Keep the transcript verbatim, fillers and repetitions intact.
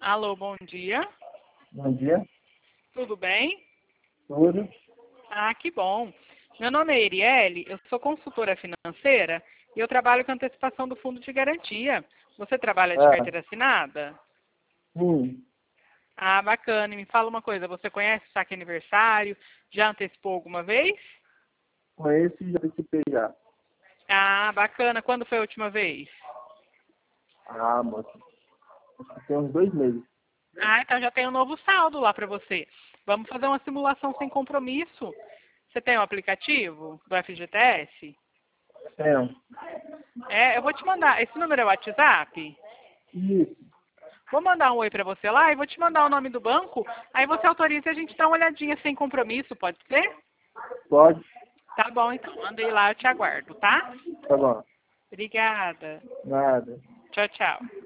Alô, bom dia. Bom dia. Tudo bem? Tudo. Ah, que bom. Meu nome é Erielle, eu sou consultora financeira e eu trabalho com antecipação do fundo de garantia. Você trabalha de Ah, carteira assinada? sim. Ah, bacana. E me fala uma coisa, você conhece o saque aniversário? Já antecipou alguma vez? Conheço e já participei já. Ah, bacana. Quando foi a última vez? Ah, moço. Acho que tem uns dois meses. Ah, então já tem um novo saldo lá para você. Vamos fazer uma simulação sem compromisso. Você tem o aplicativo do F G T S? Tem. É, eu vou te mandar. Esse número é o WhatsApp? Isso. Vou mandar um oi pra você lá e vou te mandar o nome do banco. Aí você autoriza e a gente dá uma olhadinha sem compromisso, pode ser? Pode? Tá bom, então. Mandei lá, eu te aguardo, tá? Tá bom. Obrigada. Nada. Tchau, tchau.